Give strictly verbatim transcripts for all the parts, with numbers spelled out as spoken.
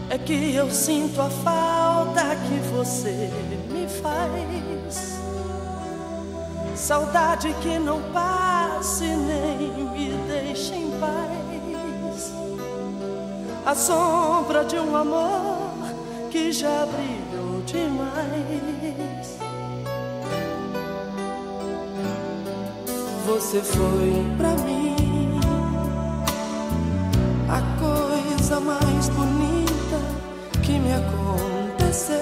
É que eu sinto a falta que você me faz. Saudade que não passe nem me deixe em paz. A sombra de um amor que já brilhou demais. Você foi pra mim a coisa mais bonita que me aconteceu.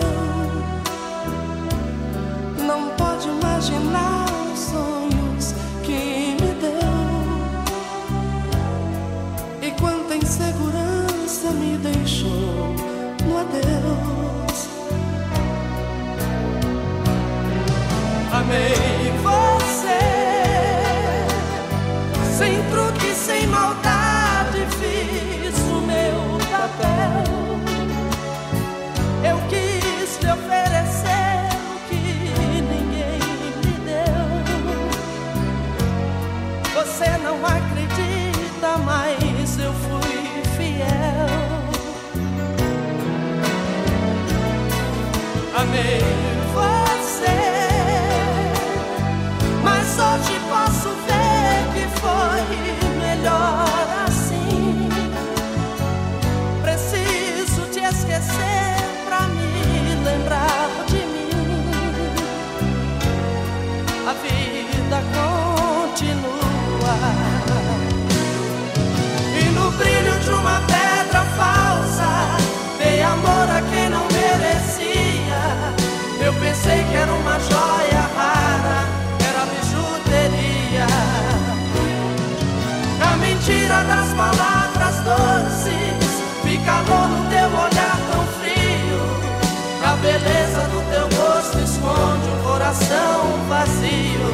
Não pode imaginar os sonhos que me deu. E quanta insegurança me deixou no adeus. Amei você, sem truque, sem maldade, fiz o meu papel. Eu quis te oferecer o que ninguém me deu. Você não acredita, mas eu fui fiel. Amei você, mas hoje posso ver que foi melhor assim. Preciso te esquecer pra me lembrar de mim. A vida continua e no brilho de uma pedra falsa dei amor a quem não merecia. Eu pensei que era uma joia rara, era bijuteria. A mentira das palavras doces vi calor no teu olhar tão frio. A beleza do teu rosto esconde um coração vazio.